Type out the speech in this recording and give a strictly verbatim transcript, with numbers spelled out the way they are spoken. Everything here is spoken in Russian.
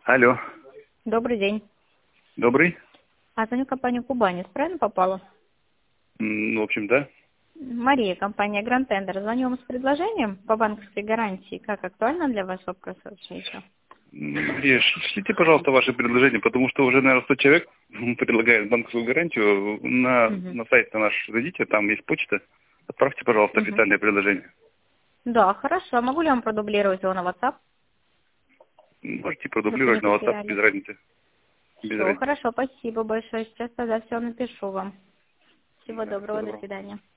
Алло, Добрый день. добрый. А звоню в компанию Кубанис. Правильно попала? М, Ну, в общем, да. Мария, компания Grand Tender. Звоню вам с предложением по банковской гарантии. Как актуально для вас вопрос вообще еще? М, Еш, шлите, пожалуйста, ваши предложения, потому что уже, наверное, сто человек предлагает банковскую гарантию. На, Мгм. на сайт наш зайдите, там есть почта. Отправьте, пожалуйста, Мгм. официальное предложение. Да, хорошо. Могу ли вам продублировать его на WhatsApp, Можете чтобы не продублировать на WhatsApp, без потеряли? разницы. Без Все, разницы. хорошо. Спасибо большое. Сейчас тогда все напишу вам. Всего Да, доброго. всего До доброго. свидания.